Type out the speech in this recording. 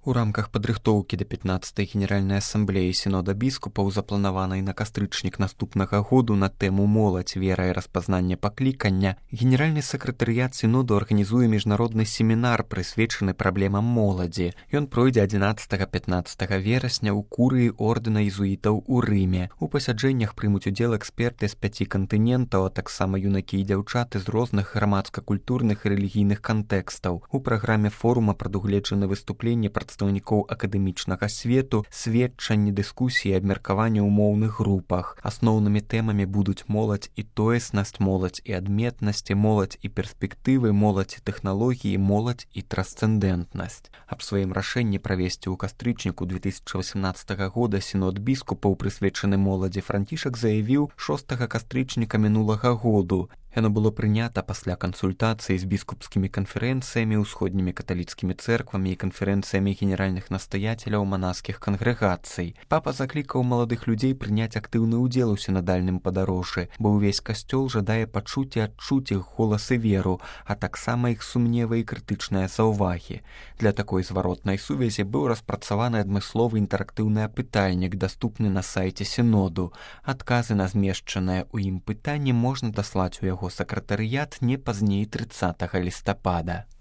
У рамках падрыхтоўкі да 15-й генеральнай асамблеі сінода біскупаў, запланаванай на кастрычнік наступнага году на тэму моладзь, вера і распазнанне паклікання, генеральны сакратарыят сіноду арганізуе міжнародны семінар, прысвечаны праблемам моладзі. Ён пройдзе 11-15 верасня ў курыі ордэна езуітаў у Рыме. У пасяджэннях прымуць удзел эксперты з 5 кантынентаў, а таксама юнакі і дзяўчаты з розных грамадска-культурных і рэлігійных кантэкстаў. У праграме форума прадугледжаны выступленні прадстаўнікоў акадэмічнага свету, сведчанні, дыскусіі і абмеркаванні ў моўных групах. Асноўнымі тэмамі будуць моладзь і тоеснасць, моладзь і адметнасці, моладзь і перспектывы, моладзь і тэхналогіі, моладзь і трансцэндэнтнасць. Аб сваім рашэнні правесці ў кастрычніку 2018 года сінод біскупаў, прысвечаны моладзі, Францішак заявіў 6 кастрычніка мінулага году. Яно было прынята пасля кансультацыі з біскупскімі канферэнцыямі, усходнімі каталіцкімі цэрквамі і канферэнцыямі генеральных настаяцеляў манаскіх кангрэгацый. Папа заклікаў маладых людзей прыняць актыўны ўдзел у сінадальным падарожжы, бо ўвесь касцёл жадае пачуць і адчуць іх голас і веру, а таксама іх сумневы і крытычныя заўвагі. Для такой зваротнай сувязі быў распрацаваны адмысловы інтэрактыўны апытальнік, даступны на сайце сіноду. Адказы на змешчаныя ў ім пытанні можна даслаць у яго сакратарыят не пазней 30 лістапада.